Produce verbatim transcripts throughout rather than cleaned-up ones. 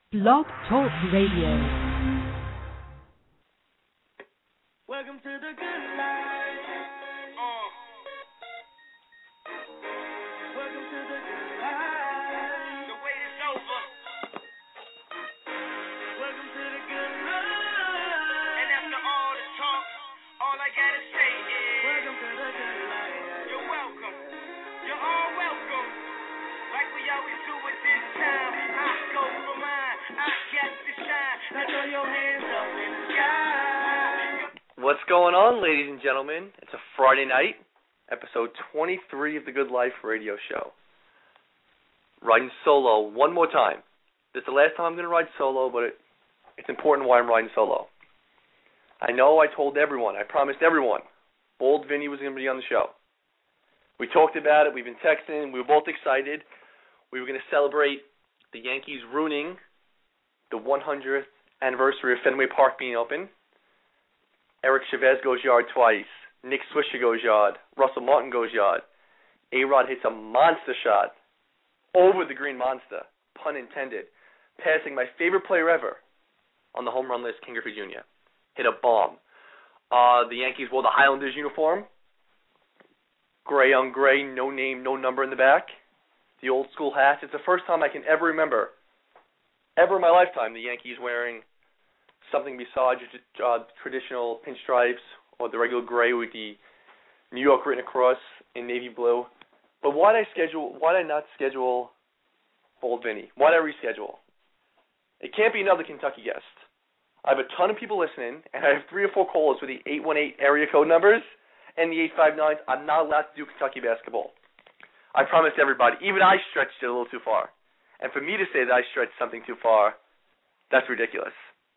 Blog Talk Radio. Welcome to the good life. Uh. Welcome to the good life. The wait is over. Welcome to the good life. And after all the talk, all I gotta say is welcome to the good life. You're welcome. You're all welcome. Like we always do at this time. I go for mine. I got to shine. Now throw your hands up in the sky. What's going on, ladies and gentlemen? It's a Friday night, episode twenty-three of the Good Life radio show. Riding solo one more time. This is the last time I'm going to ride solo, but it, it's important why I'm riding solo. I know I told everyone, I promised everyone, Bold Vinny was going to be on the show. We talked about it, we've been texting, we were both excited. We were going to celebrate the Yankees ruining the one hundredth anniversary of Fenway Park being open. Eric Chavez goes yard twice. Nick Swisher goes yard. Russell Martin goes yard. A-Rod hits a monster shot over the green monster, pun intended, passing my favorite player ever on the home run list, King Griffey Junior Hit a bomb. Uh, the Yankees wore the Highlanders uniform. Gray on gray, no name, no number in the back. The old school hats. It's the first time I can ever remember, ever in my lifetime, the Yankees wearing something besides uh, traditional pinstripes or the regular gray with the New York written across in navy blue. But why did I schedule? Why did I not schedule Bold Vinny? Why did I reschedule? It can't be another Kentucky guest. I have a ton of people listening, and I have three or four callers with the eight one eight area code numbers and the eight five nines. I'm not allowed to do Kentucky basketball. I promised everybody. Even I stretched it a little too far. And for me to say that I stretched something too far, that's ridiculous.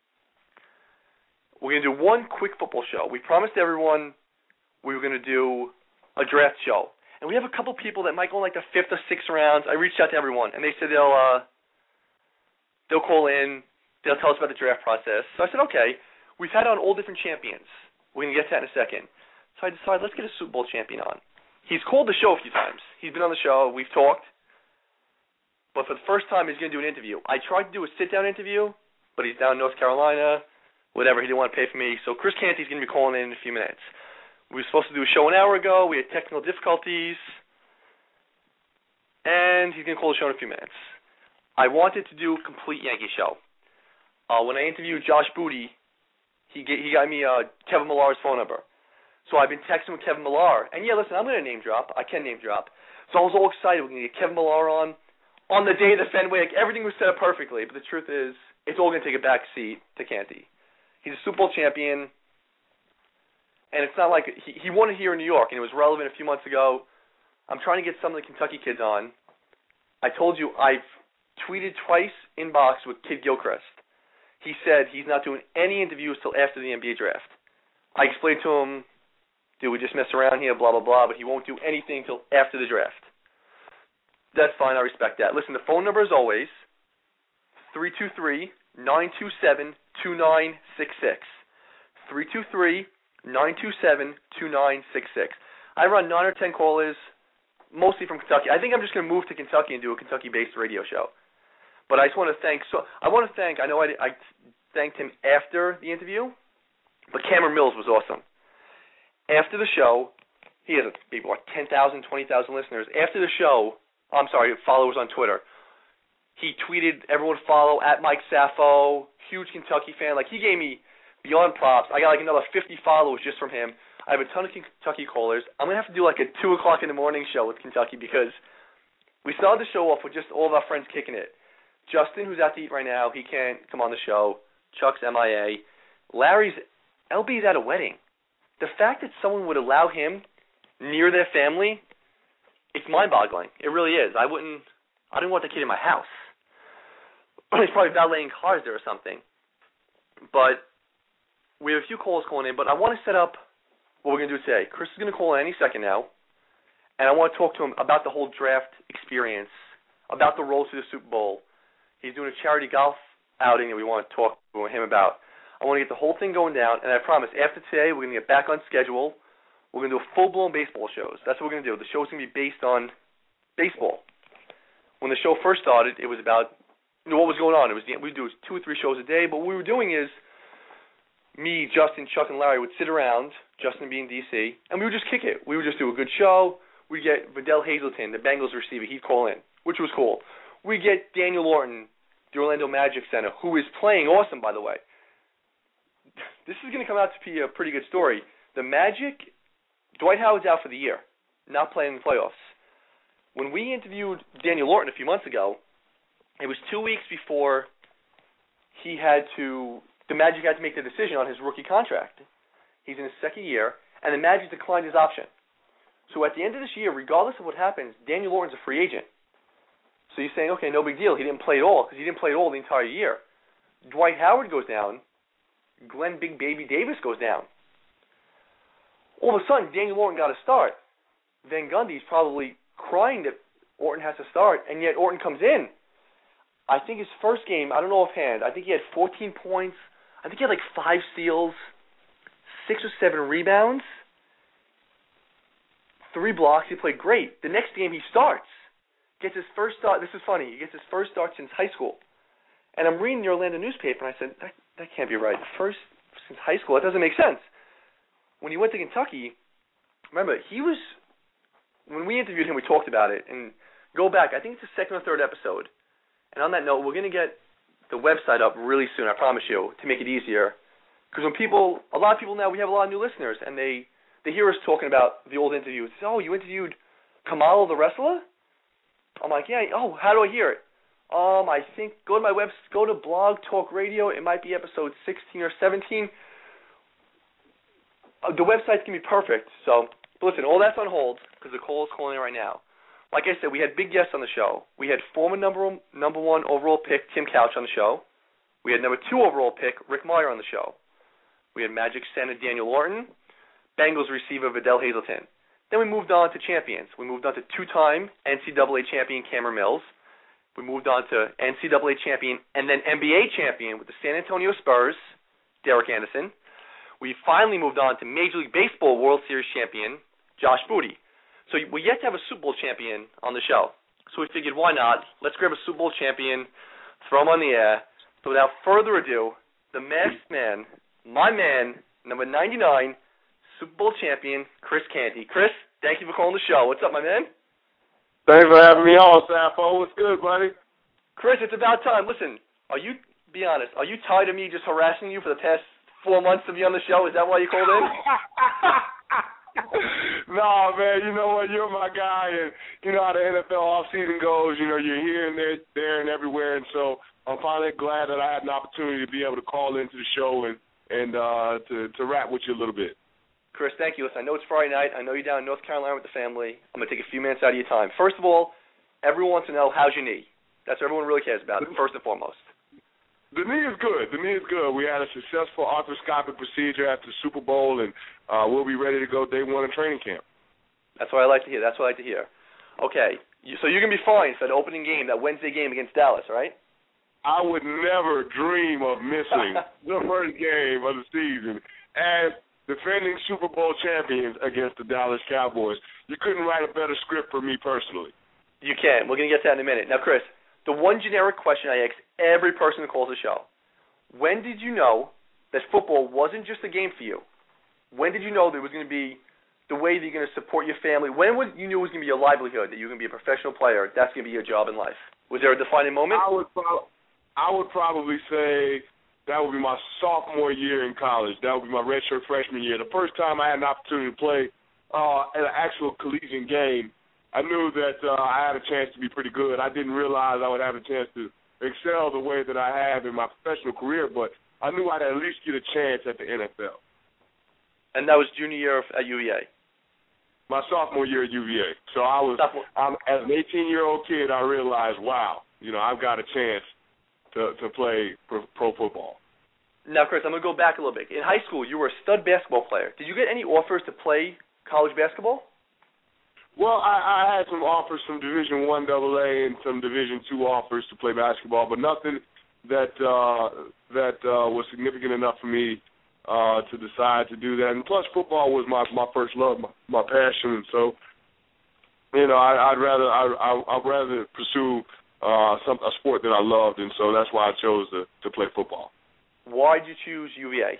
We're going to do one quick football show. We promised everyone we were going to do a draft show. And we have a couple people that might go in like the fifth or sixth rounds. I reached out to everyone, and they said they'll uh, they'll call in. They'll tell us about the draft process. So I said, okay, we've had on all different champions. We're going to get to that in a second. So I decided, let's get a Super Bowl champion on. He's called the show a few times. He's been on the show. We've talked. But for the first time, he's going to do an interview. I tried to do a sit-down interview, but he's down in North Carolina. Whatever, he didn't want to pay for me. So Chris Canty's going to be calling in in a few minutes. We were supposed to do a show an hour ago. We had technical difficulties. And he's going to call the show in a few minutes. I wanted to do a complete Yankee show. Uh, when I interviewed Josh Booty, he get, he got me uh, Kevin Millar's phone number. So I've been texting with Kevin Millar. And, yeah, listen, I'm going to name drop. I can name drop. So I was all excited. We're going to get Kevin Millar on. On the day of the Fenway, like, everything was set up perfectly. But the truth is, it's all going to take a back seat to Canty. He's a Super Bowl champion. And it's not like he, he won it here in New York, and it was relevant a few months ago. I'm trying to get some of the Kentucky kids on. I told you I've tweeted twice, inboxed with Kid Gilchrist. He said he's not doing any interviews till after the N B A draft. I explained to him, dude, we just mess around here, blah, blah, blah, but he won't do anything till after the draft. That's fine. I respect that. Listen, the phone number is always three two three, nine two seven, two nine six six. three two three, nine two seven, two nine six six. I run nine or ten callers, mostly from Kentucky. I think I'm just going to move to Kentucky and do a Kentucky-based radio show. But I just want to thank, so I want to thank, I know I, I thanked him after the interview, but Cameron Mills was awesome. After the show, he has maybe what, ten thousand, twenty thousand listeners. After the show, I'm sorry, followers on Twitter, he tweeted, everyone follow, at Mike Sappho, huge Kentucky fan. Like, he gave me beyond props. I got like another fifty followers just from him. I have a ton of Kentucky callers. I'm going to have to do like a two o'clock in the morning show with Kentucky because we started the show off with just all of our friends kicking it. Justin, who's out to eat right now, he can't come on the show. Chuck's M I A. Larry's, L B's at a wedding. The fact that someone would allow him near their family, it's mind-boggling. It really is. I wouldn't, I didn't want the kid in my house. He's probably valeting cars there or something. But we have a few calls calling in, but I want to set up what we're going to do today. Chris is going to call in any second now, and I want to talk to him about the whole draft experience, about the road to the Super Bowl. He's doing a charity golf outing that we want to talk to him about. I want to get the whole thing going down, and I promise, after today, we're going to get back on schedule. We're going to do a full-blown baseball shows. That's what we're going to do. The show's going to be based on baseball. When the show first started, it was about you know, what was going on. It was we'd do two or three shows a day, but what we were doing is me, Justin, Chuck, and Larry would sit around, Justin being D C, and we would just kick it. We would just do a good show. We'd get Vidal Hazelton, the Bengals receiver, he'd call in, which was cool. We'd get Daniel Orton, the Orlando Magic center, who is playing awesome, by the way. This is going to come out to be a pretty good story. The Magic, Dwight Howard's out for the year, not playing in the playoffs. When we interviewed Daniel Orton a few months ago, it was two weeks before he had to, the Magic had to make the decision on his rookie contract. He's in his second year, and the Magic declined his option. So at the end of this year, regardless of what happens, Daniel Orton's a free agent. So you're saying, okay, no big deal. He didn't play at all because he didn't play at all the entire year. Dwight Howard goes down. Glenn Big Baby Davis goes down. All of a sudden, Daniel Orton got a start. Van Gundy's probably crying that Orton has to start, and yet Orton comes in. I think his first game, I don't know offhand, I think he had fourteen points. I think he had like five steals, six or seven rebounds, three blocks. He played great. The next game he starts. Gets his first start. This is funny. He gets his first start since high school. And I'm reading the Orlando newspaper, and I said, that, that can't be right. First since high school. That doesn't make sense. When he went to Kentucky, remember, he was, when we interviewed him, we talked about it. And go back, I think it's the second or third episode. And on that note, we're going to get the website up really soon, I promise you, to make it easier. Because when people, a lot of people now, we have a lot of new listeners, and they, they hear us talking about the old interviews. They say, oh, you interviewed Kamala the wrestler? I'm like, yeah, oh, how do I hear it? Um, I think, go to my web, go to Blog Talk Radio. It might be episode sixteen or seventeen. Uh, the website's going to be perfect. So, listen, all that's on hold because the call is calling in right now. Like I said, we had big guests on the show. We had former number, number one overall pick Tim Couch on the show. We had number two overall pick Rick Meyer on the show. We had Magic center Daniel Orton, Bengals receiver Vidal Hazelton. Then we moved on to champions. We moved on to two-time N C double A champion Cameron Mills. We moved on to N C double A champion and then N B A champion with the San Antonio Spurs, Derek Anderson. We finally moved on to Major League Baseball World Series champion, Josh Booty. So we yet to have a Super Bowl champion on the show. So we figured, why not? Let's grab a Super Bowl champion, throw him on the air. So without further ado, the masked man, my man, number ninety-nine, Super Bowl champion, Chris Canty. Chris, thank you for calling the show. What's up, my man? Thanks for having me on, Sappho. What's good, buddy? Chris, it's about time. Listen, are you, be honest, are you tired of me just harassing you for the past four months to be on the show? Is that why you called in? No, man, you know what? You're my guy, and you know how the N F L offseason goes. You know, you're here and there, there and everywhere, and so I'm finally glad that I had an opportunity to be able to call into the show and, and uh, to, to rap with you a little bit. Chris, thank you. Listen, I know it's Friday night. I know you're down in North Carolina with the family. I'm going to take a few minutes out of your time. First of all, everyone wants to know, how's your knee? That's what everyone really cares about, first and foremost. The knee is good. The knee is good. We had a successful arthroscopic procedure after the Super Bowl, and uh, we'll be ready to go day one of training camp. That's what I like to hear. That's what I like to hear. Okay, you, so you're going to be fine for the opening game, that Wednesday game against Dallas, right? I would never dream of missing the first game of the season as defending Super Bowl champions against the Dallas Cowboys. You couldn't write a better script for me personally. You can. We're going to get to that in a minute. Now, Chris, the one generic question I ask every person who calls the show, when did you know that football wasn't just a game for you? When did you know that it was going to be the way that you're going to support your family? When was, you knew it was going to be your livelihood, that you were going to be a professional player, that's going to be your job in life? Was there a defining moment? I would, pro- I would probably say that would be my sophomore year in college. That would be my redshirt freshman year. The first time I had an opportunity to play uh, at an actual collegiate game, I knew that uh, I had a chance to be pretty good. I didn't realize I would have a chance to excel the way that I have in my professional career, but I knew I'd at least get a chance at the N F L. And that was junior year at U V A? My sophomore year at U V A. So I was, I'm, as an eighteen-year-old kid, I realized, wow, you know, I've got a chance to, to play pro, pro football. Now, Chris, I'm going to go back a little bit. In high school, you were a stud basketball player. Did you get any offers to play college basketball? Well, I, I had some offers from Division One double A and some Division Two offers to play basketball, but nothing that uh, that uh, was significant enough for me uh, to decide to do that. And plus, football was my, my first love, my, my passion, and so you know, I, I'd rather I, I, I'd rather pursue uh, some a sport that I loved, and so that's why I chose to, to play football. Why did you choose U V A?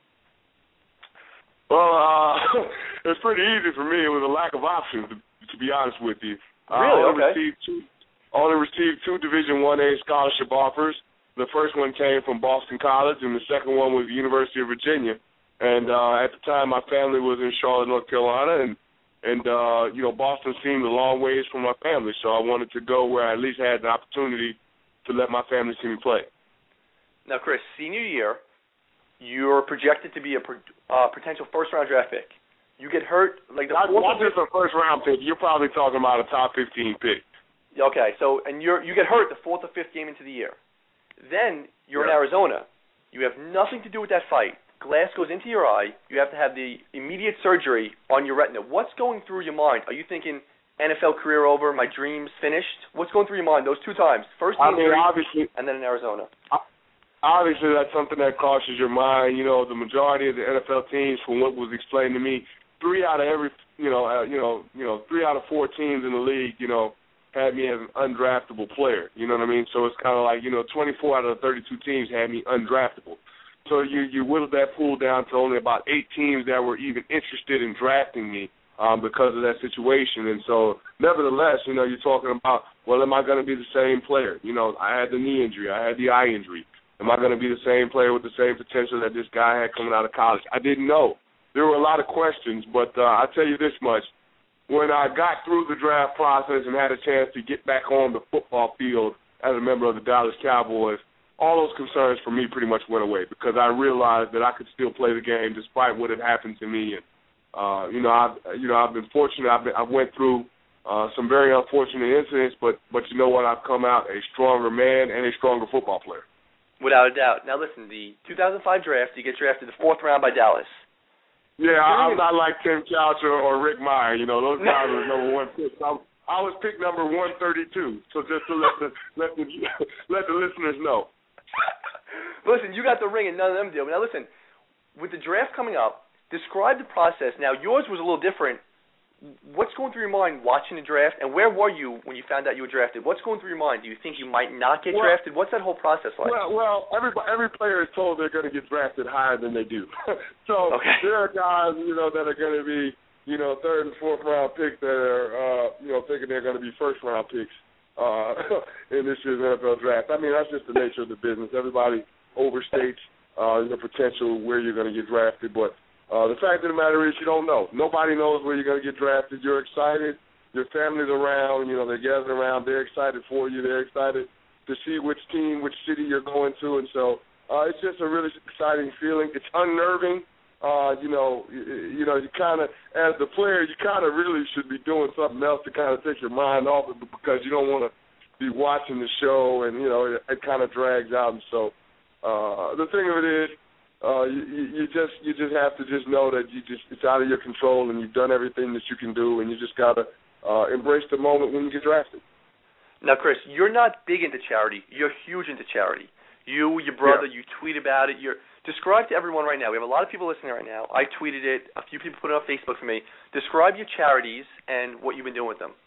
Well, uh, it's pretty easy for me. It was a lack of options, to, to be honest with you. Really? I only Okay. Received two, only received two Division one A scholarship offers. The first one came from Boston College, and the second one was the University of Virginia. And uh, at the time, my family was in Charlotte, North Carolina, and and uh, you know, Boston seemed a long ways from my family, so I wanted to go where I at least had an opportunity to let my family see me play. Now, Chris, senior year, you're projected to be a uh, potential first-round draft pick. You get hurt, like the Not, fourth not just a first-round pick. You're probably talking about a top fifteen pick. Okay, so and you're you get hurt the fourth or fifth game into the year. Then you're Yeah. in Arizona. You have nothing to do with that fight. Glass goes into your eye. You have to have the immediate surgery on your retina. What's going through your mind? Are you thinking N F L career over, my dreams finished? What's going through your mind those two times? First I mean, injury, obviously, and then in Arizona. obviously that's something that crosses your mind. You know, the majority of the N F L teams, from what was explained to me, three out of every, you know, uh, you know, you know, three out of four teams in the league, you know, had me as an undraftable player. You know what I mean? So it's kind of like, you know, twenty-four out of the thirty-two teams had me undraftable. So you you whittled that pool down to only about eight teams that were even interested in drafting me um, because of that situation. And so, nevertheless, you know, you're talking about, well, am I going to be the same player? You know, I had the knee injury, I had the eye injury. Am I going to be the same player with the same potential that this guy had coming out of college? I didn't know. There were a lot of questions, but uh, I'll tell you this much. When I got through the draft process and had a chance to get back on the football field as a member of the Dallas Cowboys, all those concerns for me pretty much went away because I realized that I could still play the game despite what had happened to me. And uh, you know, I've you know I've been fortunate. I've been, I went through uh, some very unfortunate incidents, but but you know what? I've come out a stronger man and a stronger football player. Without a doubt. Now listen, the two thousand five draft, you get drafted the fourth round by Dallas. Yeah, I, I'm not like Tim Couch or, or Rick Meyer. You know, those guys were number one pick. I, I was picked number one thirty-two. So just to let the let the let the listeners know. Listen, you got the ring and none of them do. Now listen, with the draft coming up, describe the process. Now yours was a little different. What's going through your mind watching the draft, and where were you when you found out you were drafted? What's going through your mind? Do you think you might not get well, drafted? What's that whole process like? Well, well, every every player is told they're going to get drafted higher than they do. so okay. there are guys, you know, that are going to be, you know, third and fourth round picks that are, uh, you know, thinking they're going to be first round picks uh, in this year's N F L draft. I mean, that's just the nature of the business. Everybody overstates uh, the potential where you're going to get drafted, but uh, the fact of the matter is you don't know. Nobody knows where you're going to get drafted. You're excited. Your family's around. You know, they're gathered around. They're excited for you. They're excited to see which team, which city you're going to, and so uh, it's just a really exciting feeling. It's unnerving. Uh, you know, you, you know, you kind of, as the player, you kind of really should be doing something else to kind of take your mind off it because you don't want to be watching the show, and you know, it, it kind of drags out. And so, uh, the thing of it is, uh, you, you just you just have to just know that you just it's out of your control, and you've done everything that you can do, and you just gotta uh, embrace the moment when you get drafted. Now, Chris, you're not big into charity. You're huge into charity. You, your brother, yeah. you tweet about it. You're describe to everyone right now. We have a lot of people listening right now. I tweeted it. A few people put it on Facebook for me. Describe your charities and what you've been doing with them.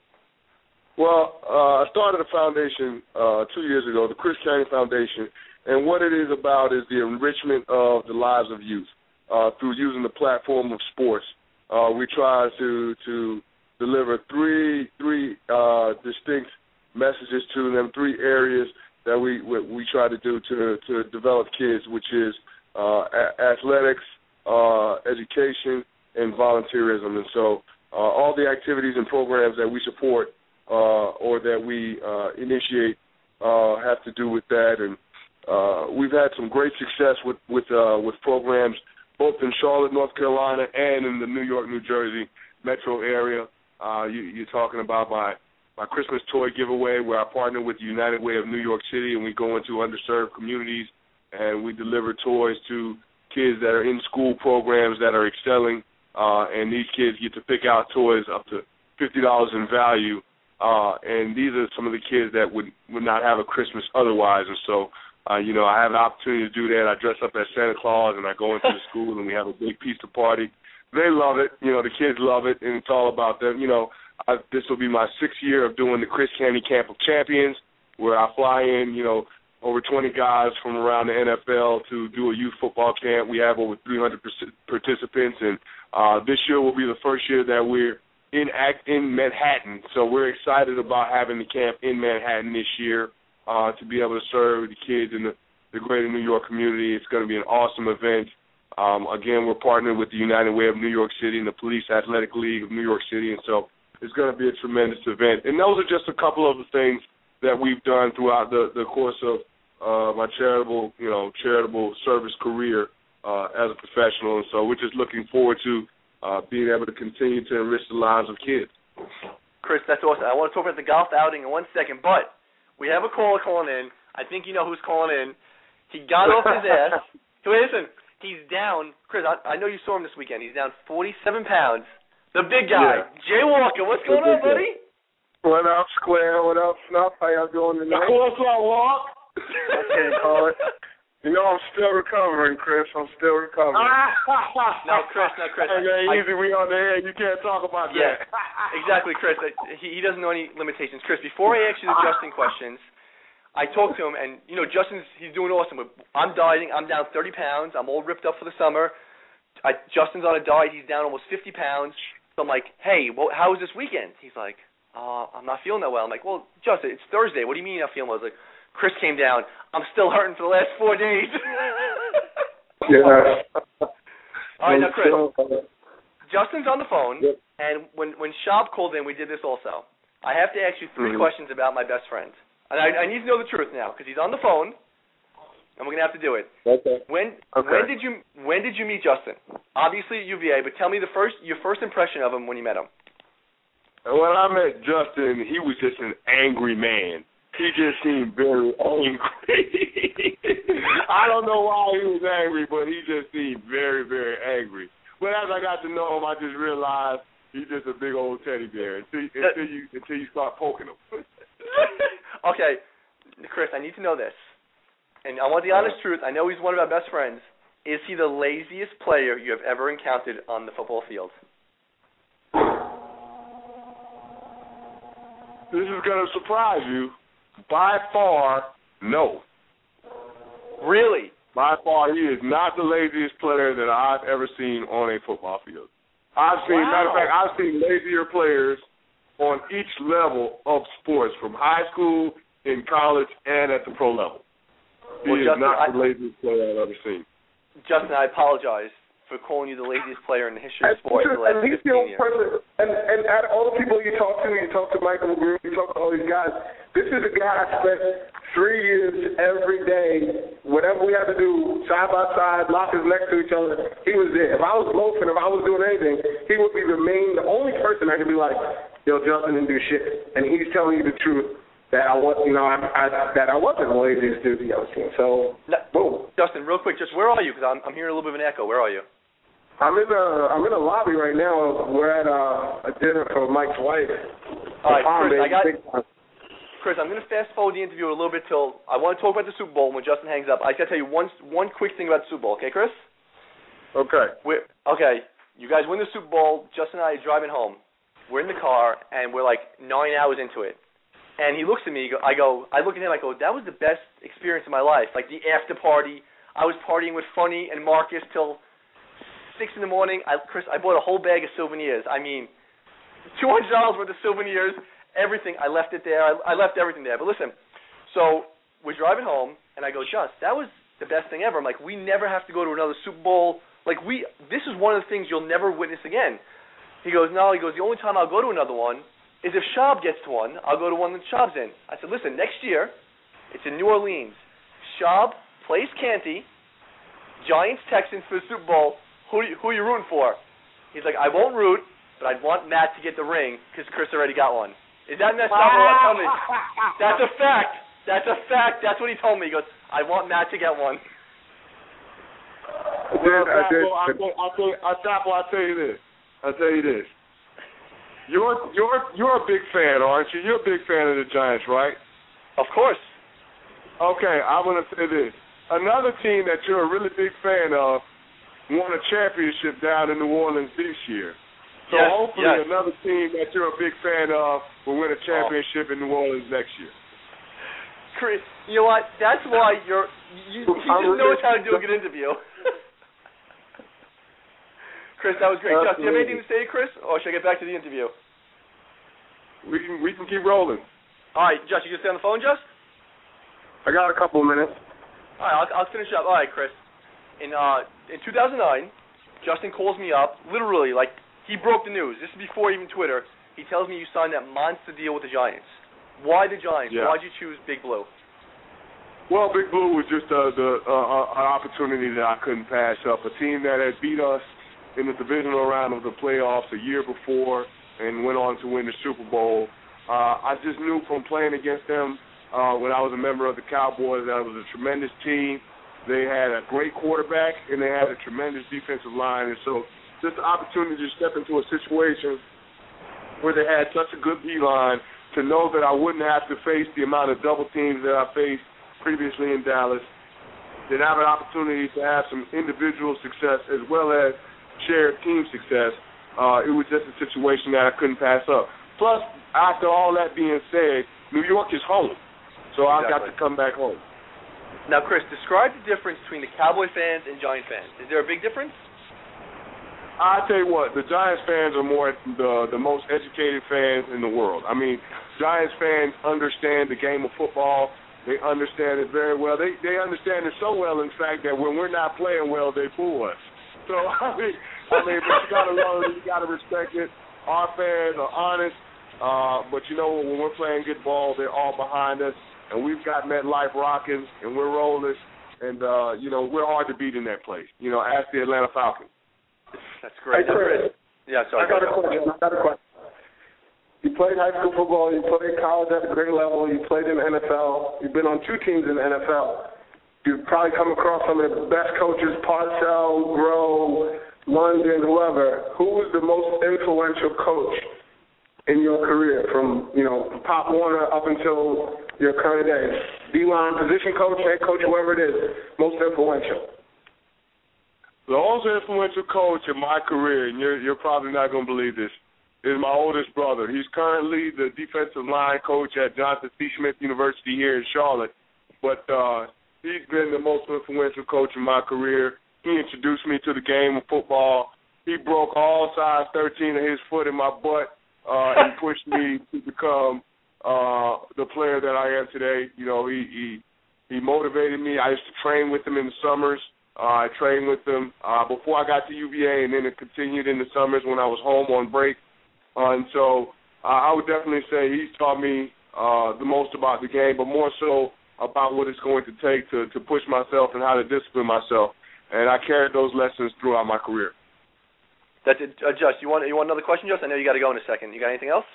Well, uh, I started a foundation uh, two years ago, the Chris Canty Foundation, and what it is about is the enrichment of the lives of youth uh, through using the platform of sports. Uh, we try to to deliver three three uh, distinct messages to them, three areas that we we try to do to to develop kids, which is uh, a- athletics, uh, education, and volunteerism. And so uh, all the activities and programs that we support uh, or that we uh, initiate uh, have to do with that. And uh, we've had some great success with with uh, with programs both in Charlotte, North Carolina, and in the New York, New Jersey metro area. Uh, you, you're talking about my my Christmas toy giveaway, where I partner with the United Way of New York City, and we go into underserved communities and we deliver toys to kids that are in school programs that are excelling, uh, and these kids get to pick out toys up to fifty dollars in value, uh, and these are some of the kids that would, would not have a Christmas otherwise. And so, uh, you know, I have an opportunity to do that. I dress up as Santa Claus, and I go into the school, and we have a big pizza party. They love it. You know, the kids love it, and it's all about them. You know, I, this will be my sixth year of doing the Chris Canty Camp of Champions, where I fly in, you know, over twenty guys from around the N F L to do a youth football camp. We have over three hundred participants, and uh, this year will be the first year that we're in act in Manhattan. So we're excited about having the camp in Manhattan this year uh, to be able to serve the kids in the, the greater New York community. It's going to be an awesome event. Um, again, we're partnering with the United Way of New York City and the Police Athletic League of New York City, and so it's going to be a tremendous event. And those are just a couple of the things that we've done throughout the, the course of uh, my charitable, you know, charitable service career uh, as a professional. And so we're just looking forward to uh, being able to continue to enrich the lives of kids. Chris, that's awesome. I want to talk about the golf outing in one second, but we have a caller calling in. I think you know who's calling in. He got off his ass. Wait, listen, he's down. Chris, I, I know you saw him this weekend. He's down forty-seven pounds. The big guy, Yeah. Jay Walker. What's going on, buddy? What up, Square? What up, Snuff? How y'all doing tonight? What's up, Walk? I can't call it. You know, I'm still recovering, Chris. I'm still recovering. No, Chris, no, Chris. Hey, man, I, easy, we on the air. You can't talk about yeah, that. exactly, Chris. He, he doesn't know any limitations. Chris, before I ask you the Justin questions, I talked to him, and, you know, Justin's, he's doing awesome. I'm dieting. I'm down thirty pounds. I'm all ripped up for the summer. I, Justin's on a diet. He's down almost fifty pounds. So I'm like, hey, well, how was this weekend? He's like, uh, I'm not feeling that well. I'm like, well, Justin, it's Thursday. What do you mean you're not feeling well? I was like, Chris came down. I'm still hurting for the last four days. Yeah. All right, now, Chris, Justin's on the phone, Yep. and when, when Shab called in, we did this also. I have to ask you three Mhm. questions about my best friend. And I, I need to know the truth now, because he's on the phone, and we're going to have to do it. Okay. When Okay. when did you when did you meet Justin? Obviously at U V A, but tell me the first your first impression of him when you met him. When I met Justin, he was just an angry man. He just seemed very angry. I don't know why he was angry, but he just seemed very, very angry. But as I got to know him, I just realized he's just a big old teddy bear until, until you until you start poking him. Okay, Chris, I need to know this, and I want the honest truth. I know he's one of our best friends. Is he the laziest player you have ever encountered on the football field? This is going to surprise you. By far, no. Really? By far, he is not the laziest player that I've ever seen on a football field. I've seen, Wow. matter of fact, I've seen lazier players on each level of sports, from high school, in college, and at the pro level. He Well, is Justin, not I- the laziest player I've ever seen. Justin, I apologize for calling you the laziest player in the history of At sports for the last at least the fifteen only years. person, and, and out of all the people you talk to, you talk to Michael McGrew, you talk to all these guys, this is a guy I spent three years every day, whatever we had to do, side by side, lockers next to each other, he was there. If I was loafing, if I was doing anything, he would be the main, the only person I could be like, yo, Justin didn't do shit. And he's telling you the truth that I was, you know, I, I, that I wasn't the laziest dude the other team. So, No, boom. Justin, real quick, just where are you? Because I'm, I'm hearing a little bit of an echo. Where are you? I'm in the I'm in the lobby right now. We're at uh, a dinner for Mike's wife. All right, Palm Chris, Bay, I got- big time. Chris, I'm going to fast forward the interview a little bit till I want to talk about the Super Bowl when Justin hangs up. I got to tell you one one quick thing about the Super Bowl, okay, Chris? Okay. We're, okay, you guys win the Super Bowl. Justin and I are driving home. We're in the car, and we're like nine hours into it. And he looks at me. I go, I look at him. I go, that was the best experience of my life. Like the after party. I was partying with Funny and Marcus till six in the morning. I, Chris, I bought a whole bag of souvenirs. I mean, two hundred dollars worth of souvenirs. Everything. I left it there. I, I left everything there. But listen, so we're driving home, and I go, Just, that was the best thing ever. I'm like, we never have to go to another Super Bowl. Like we, this is one of the things you'll never witness again. He goes, no. He goes, the only time I'll go to another one is if Shab gets to one. I'll go to one that Shab's in. I said, listen, next year, it's in New Orleans. Shab plays Canty, Giants Texans for the Super Bowl. Who who are you rooting for? He's like, I won't root, but I'd want Matt to get the ring because Chris already got one. Is that messed up? Tell me. That's a fact. That's a fact. That's what he told me. He goes, I want Matt to get one. Well, I did. Apple, I'll tell, I'll, tell, I'll, Apple, I'll tell you this. I'll tell you this. You're you're you're a big fan, aren't you? You're a big fan of the Giants, right? Of course. Okay, I'm gonna say this. Another team that you're a really big fan of won a championship down in New Orleans this year. So yes, hopefully yes. another team that you're a big fan of will win a championship oh. in New Orleans next year. Chris, you know what? That's why you're. You, he just knows how to do a good interview. Chris, that was great. Just, do you have anything to say, Chris, or should I get back to the interview? We can we can keep rolling. All right, Just, you gonna stay on the phone, Just? I got a couple of minutes. All right, I'll, I'll finish up. All right, Chris. In uh in two thousand nine, Justin calls me up, literally like he broke the news. This is before even Twitter. He tells me you signed that monster deal with the Giants. Why the Giants? Yeah. Why'd you choose Big Blue? Well, Big Blue was just uh, the uh, an opportunity that I couldn't pass up. A team that had beat us in the divisional round of the playoffs a year before and went on to win the Super Bowl. Uh, I just knew from playing against them uh, when I was a member of the Cowboys that it was a tremendous team. They had a great quarterback and they had a tremendous defensive line. And so just the opportunity to step into a situation where they had such a good D-line, to know that I wouldn't have to face the amount of double teams that I faced previously in Dallas, then have an opportunity to have some individual success as well as shared team success. Uh, it was just a situation that I couldn't pass up. Plus, after all that being said, New York is home, so I got to come back home. Now, Chris, describe the difference between the Cowboy fans and Giant fans. Is there a big difference? I tell you what, the Giants fans are more the the most educated fans in the world. I mean, Giants fans understand the game of football. They understand it very well. They they understand it so well, in fact, that when we're not playing well, they boo us. So I mean, I mean, but you gotta love it. You gotta respect it. Our fans are honest, uh, but you know when we're playing good ball, they're all behind us, and we've got MetLife rocking, and we're rolling, and uh, you know we're hard to beat in that place. You know, ask the Atlanta Falcons. That's great. Hey, Chris, yeah, sorry. I got a question. I got a question. You played high school football. You played college at a great level. You played in the N F L. You've been on two teams in the N F L. You've probably come across some of the best coaches, Parcells, Groh, London, whoever. Who was the most influential coach in your career from, you know, Pop Warner up until your current day? D-line, position coach, head coach, whoever it is, most influential. The most influential coach in my career, and you're, you're probably not going to believe this, is my oldest brother. He's currently the defensive line coach at Johnson C. Smith University here in Charlotte. But uh, he's been the most influential coach in my career. He introduced me to the game of football. He broke all size thirteen of his foot in my butt uh, and pushed me to become uh, the player that I am today. You know, he, he, he motivated me. I used to train with him in the summers. Uh, I trained with them uh, before I got to U V A, and then it continued in the summers when I was home on break. Uh, and so uh, I would definitely say he's taught me uh, the most about the game, but more so about what it's going to take to, to push myself and how to discipline myself. And I carried those lessons throughout my career. That's it. Uh, Just, you want you want another question, Just? I know you got to go in a second. You got anything else?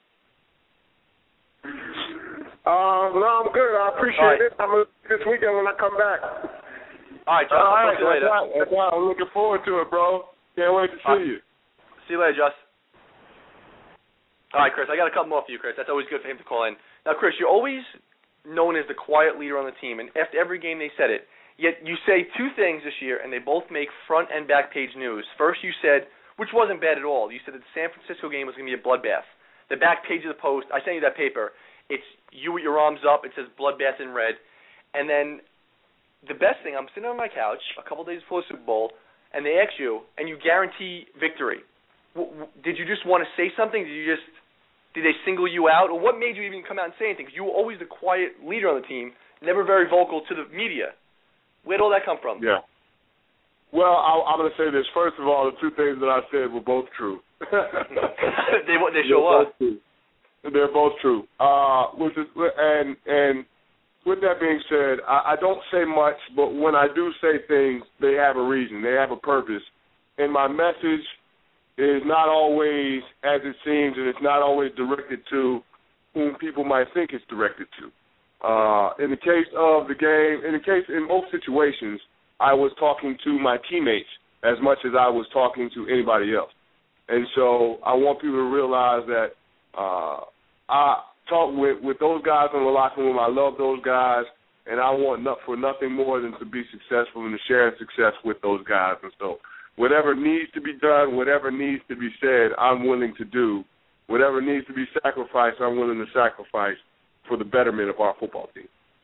Uh, no, I'm good. I appreciate right. it. I'm gonna, this weekend when I come back. All right, Just. All I'll right, talk to you later. that's right. That's right. I'm looking forward to it, bro. Can't wait to see right. you. See you later, Just. All right, Chris, I got a couple more for you, Chris. That's always good for him to call in. Now, Chris, you're always known as the quiet leader on the team, and after every game they said it. Yet you say two things this year, and they both make front and back page news. First, you said, which wasn't bad at all, you said that the San Francisco game was going to be a bloodbath. The back page of the Post, I sent you that paper. It's you with your arms up. It says bloodbath in red. And then the best thing, I'm sitting on my couch a couple days before the Super Bowl, and they ask you, and you guarantee victory. W- w- did you just want to say something? Did you just did they single you out, or what made you even come out and say anything? Because you were always the quiet leader on the team, never very vocal to the media. Where did all that come from? Yeah. Well, I, I'm going to say this. First of all, the two things that I said were both true. they they show up. They're both true. Uh, which is, and and with that being said, I, I don't say much, but when I do say things, they have a reason. They have a purpose. And my message is not always as it seems, and it's not always directed to whom people might think it's directed to. Uh, in the case of the game, in the case, in most situations, I was talking to my teammates as much as I was talking to anybody else. And so I want people to realize that uh, I talk with, with those guys in the locker room. I love those guys, and I want not, for nothing more than to be successful and to share success with those guys. And so whatever needs to be done, whatever needs to be said, I'm willing to do. Whatever needs to be sacrificed, I'm willing to sacrifice for the betterment of our football team.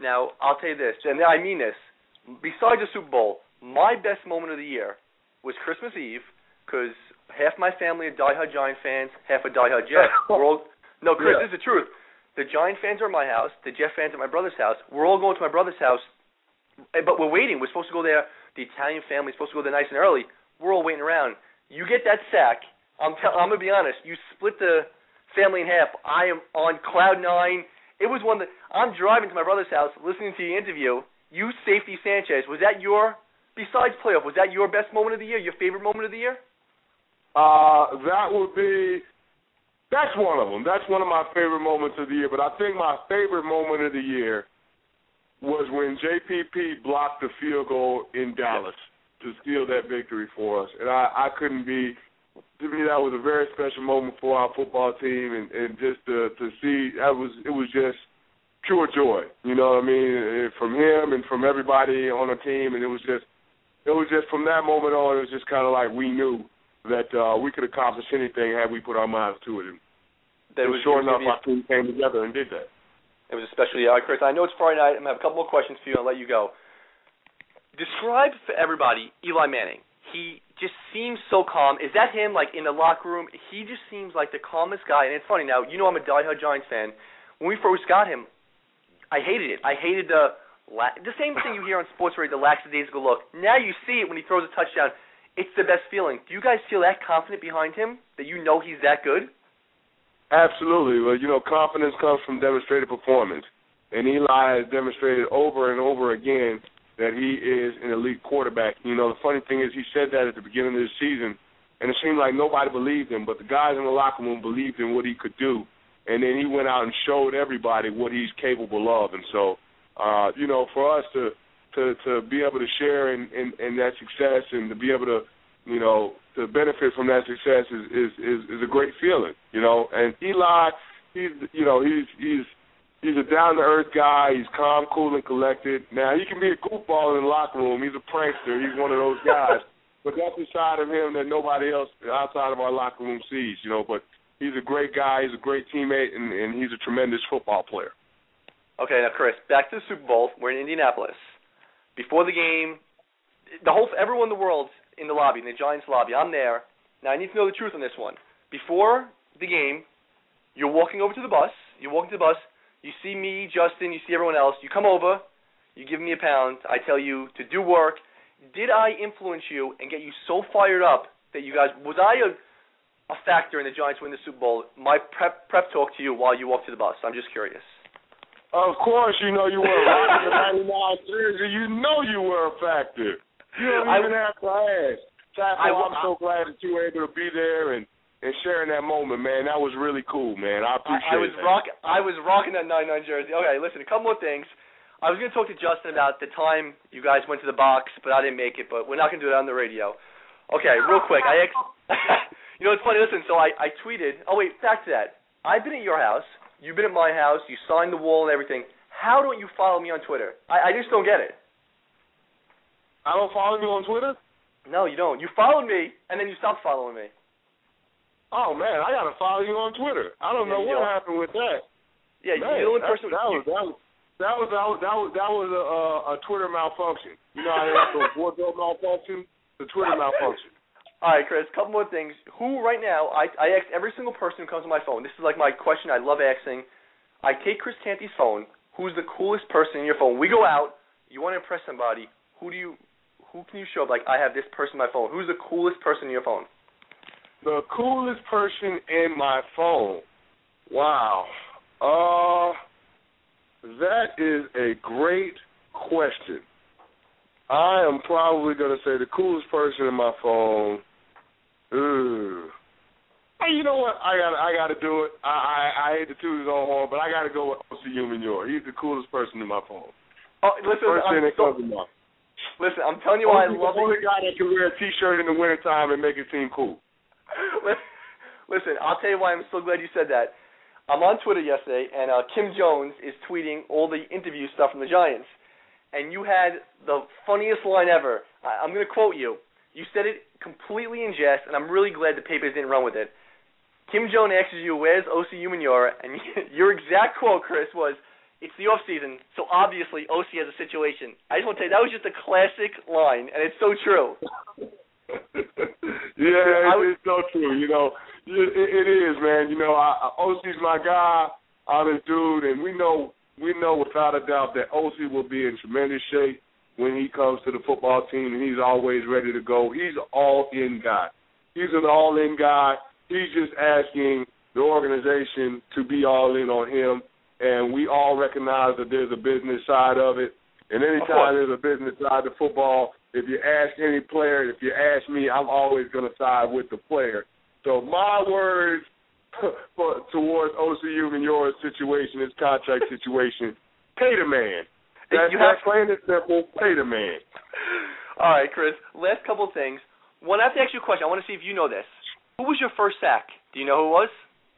Now, I'll tell you this, and I mean this. Besides the Super Bowl, my best moment of the year was Christmas Eve, because half my family are diehard Giant fans, half are diehard Jets. We're all, no, Chris, yeah. This is the truth. The Giant fans are at my house, the Jet fans at my brother's house. We're all going to my brother's house, but we're waiting. We're supposed to go there. The Italian family's supposed to go there nice and early. We're all waiting around. You get that sack, I'm, te- I'm going to be honest, you split the family in half. I am on cloud nine. It was one that I'm driving to my brother's house, listening to the interview. You, Safety Sanchez, was that your, besides playoff, was that your best moment of the year, your favorite moment of the year? Uh, that would be, that's one of them. That's one of my favorite moments of the year. But I think my favorite moment of the year was when J P P blocked the field goal in Dallas to steal that victory for us. And I, I couldn't be, to me, that was a very special moment for our football team. And, and just to, to see, that was, it was just pure joy. You know what I mean? From him and from everybody on the team. And it was just, it was just from that moment on, it was just kind of like we knew that uh, we could accomplish anything had we put our minds to it. And that was sure enough, our team came together and did that. It was especially, uh, Chris, I know it's Friday night. I'm going to have a couple more questions for you. I'll let you go. Describe for everybody Eli Manning. He just seems so calm. Is that him, like, in the locker room? He just seems like the calmest guy. And it's funny, now, you know I'm a diehard Giants fan. When we first got him, I hated it. I hated the the same thing you hear on sports radio, the lackadaisical look. Now you see it when he throws a touchdown. It's the best feeling. Do you guys feel that confident behind him, that you know he's that good? Absolutely. Well, you know, confidence comes from demonstrated performance. And Eli has demonstrated over and over again that he is an elite quarterback. You know, the funny thing is he said that at the beginning of the season, and it seemed like nobody believed him, but the guys in the locker room believed in what he could do. And then he went out and showed everybody what he's capable of. And so, uh, you know, for us to to, to be able to share in, in, in that success and to be able to, you know, to benefit from that success is, is, is, is a great feeling, you know. And Eli, he's, you know, he's he's he's a down-to-earth guy. He's calm, cool, and collected. Now, he can be a goofball in the locker room. He's a prankster. He's one of those guys. But that's a side of him that nobody else outside of our locker room sees, you know. But he's a great guy. He's a great teammate, and, and he's a tremendous football player. Okay, now, Chris, back to the Super Bowl. We're in Indianapolis. Before the game, the whole everyone in the world's in the lobby, in the Giants lobby. I'm there. Now, I need to know the truth on this one. Before the game, you're walking over to the bus. You're walking to the bus. You see me, Justin. You see everyone else. You come over. You give me a pound. I tell you to do work. Did I influence you and get you so fired up that you guys – was I a, a factor in the Giants winning the Super Bowl? My prep prep talk to you while you walked to the bus. I'm just curious. Of course, you know you were rocking the ninety-nine jersey. You know you were a factor. You don't even I, have to ask. Taco, I, I'm so glad that you were able to be there and, and sharing that moment, man. That was really cool, man. I appreciate I, I was that. Rock, I was rocking that ninety-nine jersey. Okay, listen, a couple more things. I was going to talk to Justin about the time you guys went to the box, but I didn't make it, but we're not going to do that on the radio. Okay, real quick. I ex- You know, it's funny. Listen, so I, I tweeted. Oh, wait, back to that. I've been at your house. You've been at my house. You signed the wall and everything. How don't you follow me on Twitter? I, I just don't get it. I don't follow you on Twitter? No, you don't. You followed me, and then you stopped following me. Oh, man, I got to follow you on Twitter. I don't yeah, know what don't. happened with that. Yeah, man, you're the only person. That was, that was, that was, that was, that was, that was a, a Twitter malfunction. You know how they have the wardrobe malfunction? The Twitter malfunction. All right, Chris, a couple more things. Who, right now, I, I ask every single person who comes on my phone. This is like my question I love asking. I take Chris Canty's phone. Who's the coolest person in your phone? We go out. You want to impress somebody. Who do you, who can you show up? Like, I have this person on my phone. Who's the coolest person in your phone? The coolest person in my phone. Wow. Uh, that is a great question. I am probably going to say the coolest person in my phone. Ooh. Hey, you know what? I got I got to do it. I, I I hate to toot his own horn, but I got to go with O C U Manure. He's the coolest person in my phone. Oh, listen, First I'm, thing that so, comes to mind. Listen, I'm telling you why I love the only guy that can wear a T-shirt in the wintertime and make it seem cool. Listen, I'll tell you why I'm so glad you said that. I'm on Twitter yesterday, and uh, Kim Jones is tweeting all the interview stuff from the Giants, and you had the funniest line ever. I, I'm going to quote you. You said it completely in jest, and I'm really glad the papers didn't run with it. Kim Jones asks you, where's O C U Manure? And your exact quote, Chris, was, it's the off season, so obviously O C has a situation. I just want to tell you, that was just a classic line, and it's so true. yeah, I it, it's so true. You know, it, it is, man. You know, I, O C's my guy, I'm his dude, and we know we know without a doubt that O C will be in tremendous shape when he comes to the football team, and he's always ready to go. He's an all-in guy. He's an all-in guy. He's just asking the organization to be all in on him. And we all recognize that there's a business side of it. And anytime there's a business side to football, if you ask any player, if you ask me, I'm always going to side with the player. So my words for, towards O C U and your situation, this contract situation, pay the man. That's you have plain and simple, pay the man. All right, Chris, last couple of things. One, I have to ask you a question. I want to see if you know this. Who was your first sack? Do you know who it was?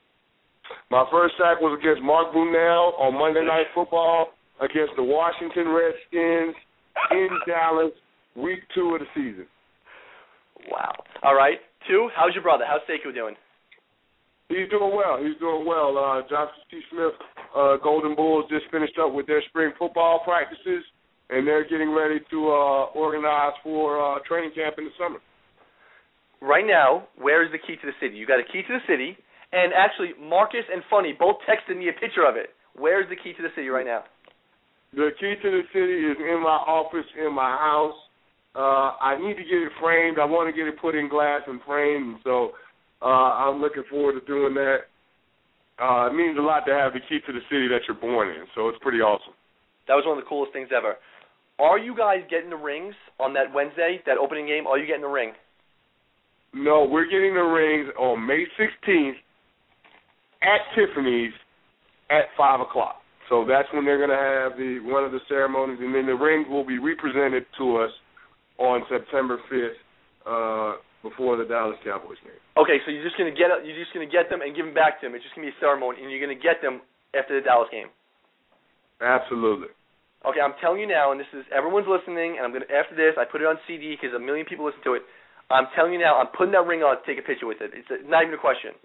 My first sack was against Mark Brunell on Monday Night Football against the Washington Redskins in Dallas, week two of the season. Wow. All right. Two, how's your brother? How's Sekou doing? He's doing well. He's doing well. Uh, Johnson T. Smith, uh, Golden Bulls just finished up with their spring football practices, and they're getting ready to uh, organize for uh, training camp in the summer. Right now, where is the key to the city? You got a key to the city. And actually, Marcus and Funny both texted me a picture of it. Where's the key to the city right now? The key to the city is in my office, in my house. Uh, I need to get it framed. I want to get it put in glass and framed, so uh, I'm looking forward to doing that. Uh, it means a lot to have the key to the city that you're born in, so it's pretty awesome. That was one of the coolest things ever. Are you guys getting the rings on that Wednesday, that opening game? Are you getting the ring? No, we're getting the rings on May sixteenth. At Tiffany's at five o'clock. So that's when they're going to have the one of the ceremonies, and then the rings will be represented to us on September fifth uh, before the Dallas Cowboys game. Okay, so you're just going to get you're just going to get them and give them back to them. It's just going to be a ceremony, and you're going to get them after the Dallas game. Absolutely. Okay, I'm telling you now, and this is everyone's listening, and I'm going to after this I put it on C D because a million people listen to it. I'm telling you now, I'm putting that ring on to take a picture with it. It's not even a question.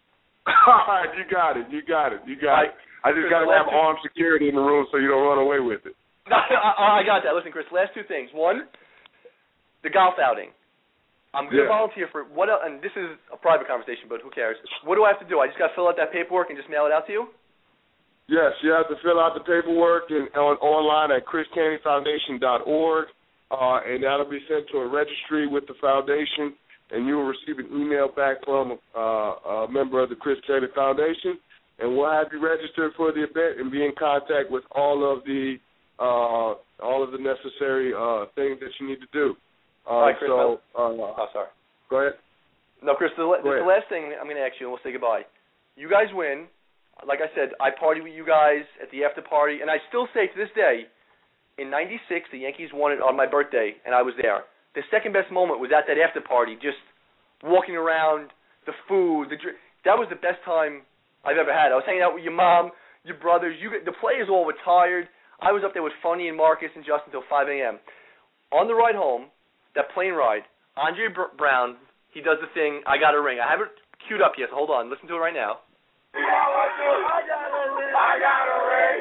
You got it. You got it. You got it. I just got to have armed security in the room so you don't run away with it. No, I, I got that. Listen, Chris, last two things. One, the golf outing. I'm going to yeah. volunteer for what else, and this is a private conversation, but who cares? What do I have to do? I just got to fill out that paperwork and just mail it out to you? Yes, you have to fill out the paperwork and on, online at chris caney foundation dot org, uh, and that'll be sent to a registry with the foundation. And you will receive an email back from uh, a member of the Chris Caney Foundation, and we'll have you registered for the event and be in contact with all of the uh, all of the necessary uh, things that you need to do. Uh, all right, Chris. So, uh, oh, sorry. Go ahead. No, Chris. The, the last thing I'm going to ask you, and we'll say goodbye. You guys win. Like I said, I partied with you guys at the after party, and I still say to this day, in ninety-six, the Yankees won it on my birthday, and I was there. The second best moment was at that after party, just walking around, the food, the drink. That was the best time I've ever had. I was hanging out with your mom, your brothers. You, the players all were tired. I was up there with Funny and Marcus and Justin until five a.m. On the ride home, that plane ride, Andre Brown, he does the thing, I got a ring. I have it queued up yet, so hold on. Listen to it right now. I got a ring. I got a ring.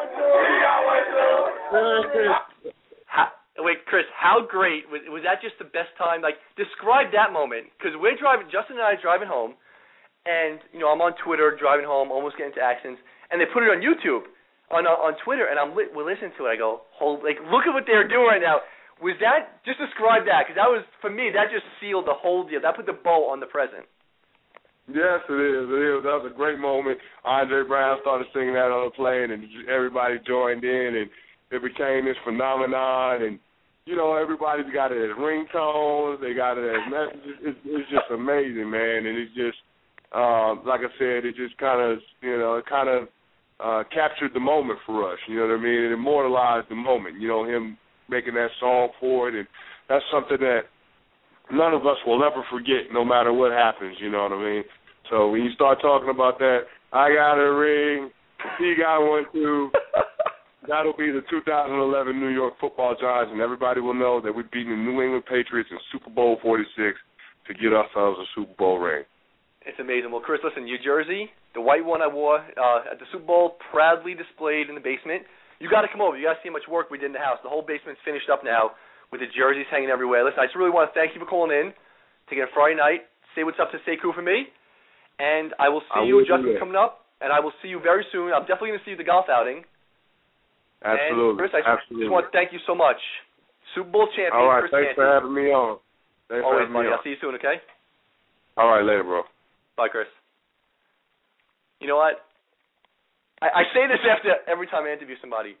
How, wait, Chris, how great was, was that? Just the best time? Like, describe that moment, because we're driving. Justin and I are driving home, and you know I'm on Twitter driving home, almost getting into accidents, and they put it on YouTube, on uh, on Twitter, and I'm li- we're listening to it. I go, hold, like, look at what they're doing right now. Was that just describe that? Because that was for me, that just sealed the whole deal. That put the bow on the present. Yes, it is. It is. That was a great moment. Andre Brown started singing that on the plane, and everybody joined in, and it became this phenomenon. And you know, everybody's got it as ringtones. They got it as messages. It's, it's just amazing, man. And it's just, um, like I said, it just kind of, you know, it kind of uh, captured the moment for us. You know what I mean? It immortalized the moment. You know, him making that song for it, and that's something that none of us will ever forget, no matter what happens. You know what I mean? So when you start talking about that, I got a ring, he got one too. That'll be the two thousand eleven New York Football Giants, and everybody will know that we're beating the New England Patriots in Super Bowl forty-six to get ourselves a Super Bowl ring. It's amazing. Well, Chris, listen, your jersey, the white one I wore uh, at the Super Bowl, proudly displayed in the basement. You got to come over. You got to see how much work we did in the house. The whole basement's finished up now with the jerseys hanging everywhere. Listen, I just really want to thank you for calling in, taking a Friday night. Say what's up to Sekou for me. And I will see I you, will Justin, coming up. And I will see you very soon. I'm definitely going to see you at the golf outing. Absolutely. And Chris, I Absolutely. just want to thank you so much. Super Bowl champion, All right, Chris thanks Canty. for having me on. Thanks Always, for having buddy. me I'll on. see you soon, okay? All right, later, bro. Bye, Chris. You know what? I, I say this after every time I interview somebody.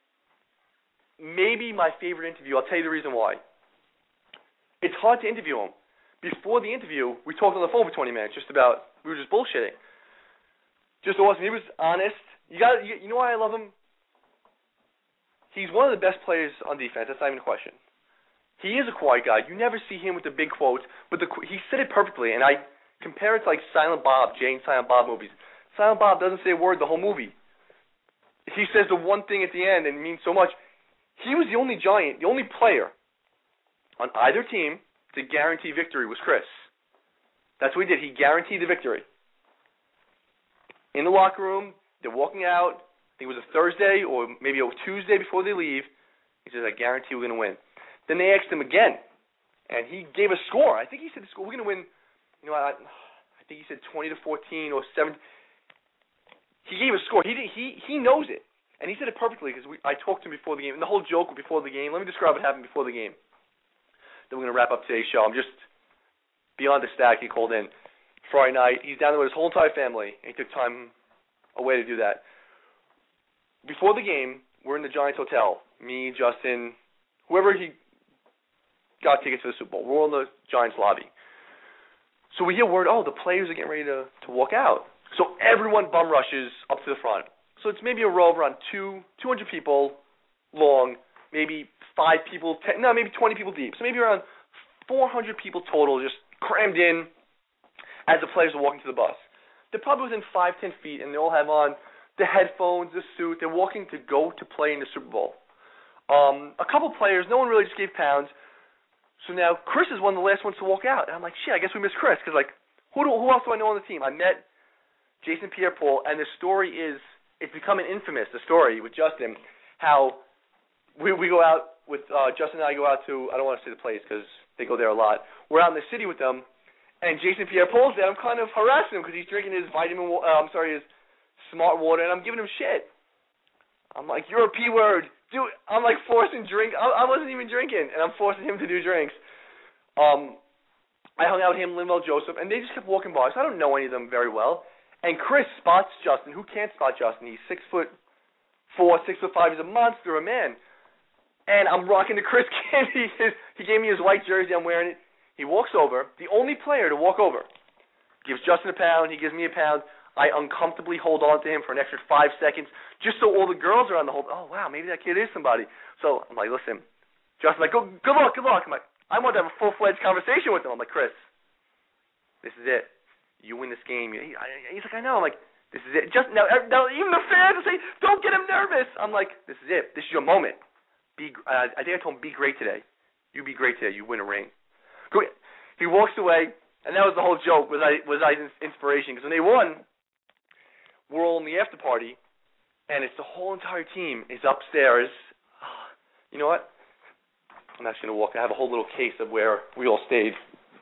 Maybe my favorite interview. I'll tell you the reason why. It's hard to interview him. Before the interview, we talked on the phone for twenty minutes, just about, we were just bullshitting. Just awesome. He was honest. You got, you, you know why I love him? He's one of the best players on defense. That's not even a question. He is a quiet guy. You never see him with the big quotes, but the, he said it perfectly. And I compare it to like Silent Bob, Jay and Silent Bob movies. Silent Bob doesn't say a word the whole movie. He says the one thing at the end and it means so much. He was the only Giant, the only player on either team to guarantee victory was Chris. That's what he did. He guaranteed the victory. In the locker room, they're walking out. I think it was a Thursday or maybe a Tuesday before they leave. He says, I guarantee we're going to win. Then they asked him again, and he gave a score. I think he said the score, we're going to win, you know, I, I think he said twenty to fourteen or seven. He gave a score. He did, he he knows it, and he said it perfectly because I talked to him before the game. And the whole joke before the game, let me describe what happened before the game. Then we're going to wrap up today's show. I'm just beyond ecstatic he called in. Friday night, he's down there with his whole entire family, and he took time away to do that. Before the game, we're in the Giants hotel. Me, Justin, whoever he got tickets for the Super Bowl. We're all in the Giants lobby. So we hear word, oh, the players are getting ready to, to walk out. So everyone bum rushes up to the front. So it's maybe a row of around two, 200 people long, maybe five people, ten, no, maybe twenty people deep. So maybe around four hundred people total just crammed in as the players are walking to the bus. They're probably within five, ten feet, and they all have on the headphones, the suit. They're walking to go to play in the Super Bowl. Um, a couple players, no one really just gave pounds. So now Chris is one of the last ones to walk out. And I'm like, shit, I guess we missed Chris. Because, like, who, do, who else do I know on the team? I met Jason Pierre-Paul, and the story is, it's becoming infamous, the story with Justin, how we we go out with, uh, Justin and I go out to, I don't want to say the place because they go there a lot. We're out in the city with them. And Jason Pierre-Paul's there. I'm kind of harassing him because he's drinking his vitamin, uh, I'm sorry, his Smart Water, and I'm giving him shit. I'm like, you're a P word. Dude, I'm like forcing drink. I, I wasn't even drinking, and I'm forcing him to do drinks. Um, I hung out with him, Linval Joseph, and they just kept walking by. So I don't know any of them very well. And Chris spots Justin. Who can't spot Justin? He's six foot four, six foot five. He's a monster, a man. And I'm rocking the Chris Canty. He gave me his white jersey. I'm wearing it. He walks over, the only player to walk over, gives Justin a pound, he gives me a pound. I uncomfortably hold on to him for an extra five seconds just so all the girls are on the hold. Oh, wow, maybe that kid is somebody. So I'm like, listen, Justin's like, go, good luck, good luck. I'm like, I want to have a full-fledged conversation with him. I'm like, Chris, this is it. You win this game. He's like, I know. I'm like, this is it. Just now, now even the fans say, don't get him nervous. I'm like, this is it. This is your moment. Be. Uh, I think I told him, be great today. You be great today. You win a ring. He walks away, and that was the whole joke, was I was I inspiration. Because when they won, we're all in the after party, and it's the whole entire team is upstairs. You know what? I'm actually going to walk. I have a whole little case of where we all stayed.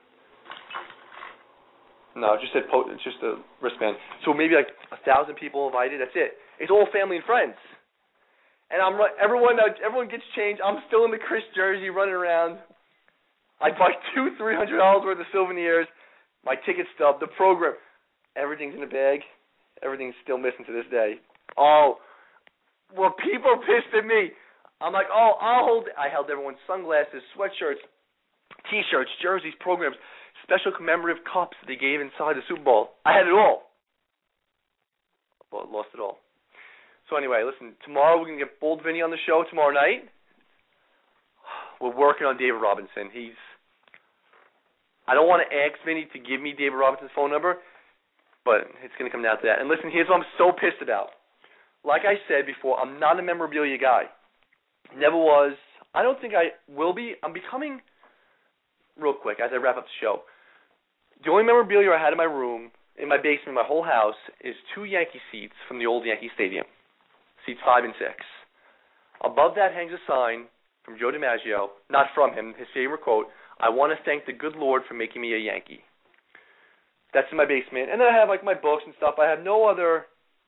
No, just said po- it's just a wristband. So maybe like a thousand people invited. That's it. It's all family and friends. And I'm everyone everyone gets changed. I'm still in the Chris jersey running around. I buy two, three hundred dollars worth of souvenirs, my ticket stub, the program, everything's in the bag. Everything's still missing to this day. Oh, well, people are pissed at me. I'm like, oh, I'll hold it. I held everyone's sunglasses, sweatshirts, T-shirts, jerseys, programs, special commemorative cups that they gave inside the Super Bowl. I had it all. Well, lost it all. So anyway, listen, tomorrow we're going to get Bold Vinny on the show tomorrow night. We're working on David Robinson. He's, I don't want to ask Vinny to give me David Robinson's phone number, but it's going to come down to that. And listen, here's what I'm so pissed about. Like I said before, I'm not a memorabilia guy. Never was. I don't think I will be. I'm becoming, real quick, as I wrap up the show, the only memorabilia I had in my room, in my basement, my whole house, is two Yankee seats from the old Yankee Stadium, seats five and six. Above that hangs a sign from Joe DiMaggio, not from him, his favorite quote, "I want to thank the good Lord for making me a Yankee." That's in my basement. And then I have like my books and stuff. I have no other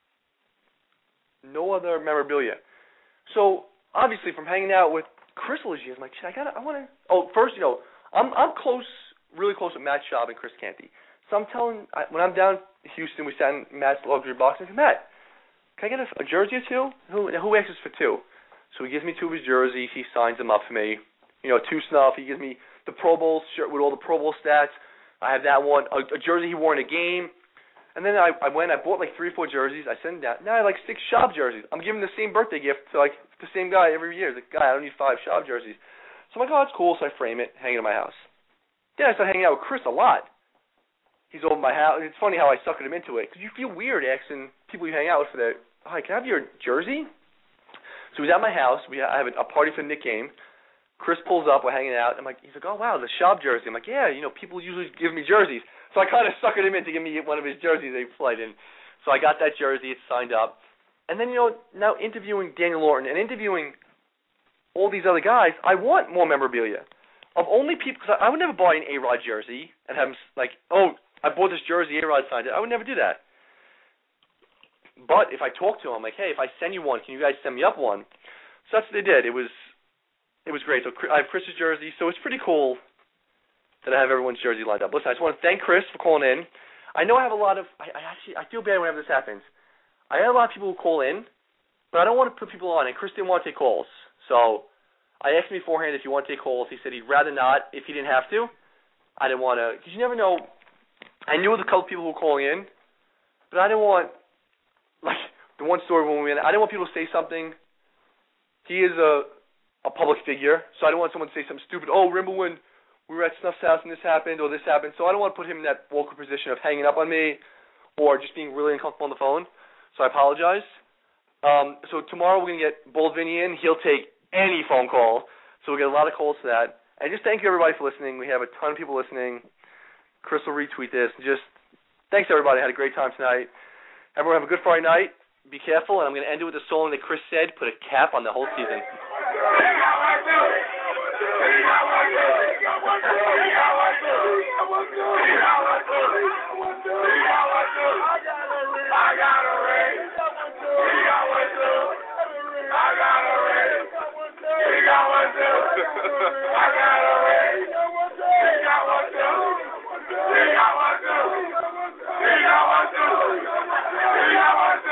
no other memorabilia. So obviously from hanging out with Chris all these years, I'm like, shit, I gotta I wanna oh, first, you know, I'm I'm close really close with Matt Schaub and Chris Canty. So I'm telling I, when I'm down in Houston, we sat in Matt's luxury box and I said, Matt, can I get a, a jersey or two? Who who asks for two? So he gives me two of his jerseys, he signs them up for me. You know, two snuff, he gives me the Pro Bowl shirt with all the Pro Bowl stats. I have that one, a, a jersey he wore in a game. And then I, I went, I bought like three or four jerseys. I sent them down. Now I have like six Schaub jerseys. I'm giving the same birthday gift to like the same guy every year. The guy, I don't need five Schaub jerseys. So I'm like, oh, that's cool. So I frame it, hang it in my house. Then I started hanging out with Chris a lot. He's over my house. It's funny how I suckered him into it because you feel weird asking people you hang out with for that. Hi, can I have your jersey? So he's at my house. We I have a, a party for the Knick game. Chris pulls up. We're hanging out. I'm like, he's like, oh wow, the Schaub jersey. I'm like, yeah, you know, people usually give me jerseys. So I kind of suckered him into giving me one of his jerseys they played in. So I got that jersey. It's signed up. And then, you know, now interviewing Daniel Lorton and interviewing all these other guys, I want more memorabilia. Of only people, because I, I would never buy an A-Rod jersey and have him like, oh, I bought this jersey, A-Rod signed it. I would never do that. But if I talk to him, like, hey, if I send you one, can you guys send me up one? So that's what they did. It was it was great. So I have Chris's jersey, so it's pretty cool that I have everyone's jersey lined up. Listen, I just want to thank Chris for calling in. I know I have a lot of, I, I actually, I feel bad whenever this happens. I have a lot of people who call in, but I don't want to put people on, and Chris didn't want to take calls. So I asked him beforehand if he wanted to take calls. He said he'd rather not if he didn't have to. I didn't want to, because you never know. I knew the couple people who were calling in, but I didn't want, like, the one story when we went, I didn't want people to say something. He is a a public figure, so I didn't want someone to say something stupid. Oh, remember when we were at Snuff's house and this happened or this happened? So I don't want to put him in that awkward position of hanging up on me or just being really uncomfortable on the phone. So I apologize. Um, so tomorrow we're going to get Bold Vinny in. He'll take any phone call. So we'll get a lot of calls for that. And just thank you, everybody, for listening. We have a ton of people listening. Chris will retweet this. Just thanks, everybody. I had a great time tonight. Everyone have a good Friday night. Be careful. And I'm going to end it with a song that Chris said, put a cap on the whole season. I got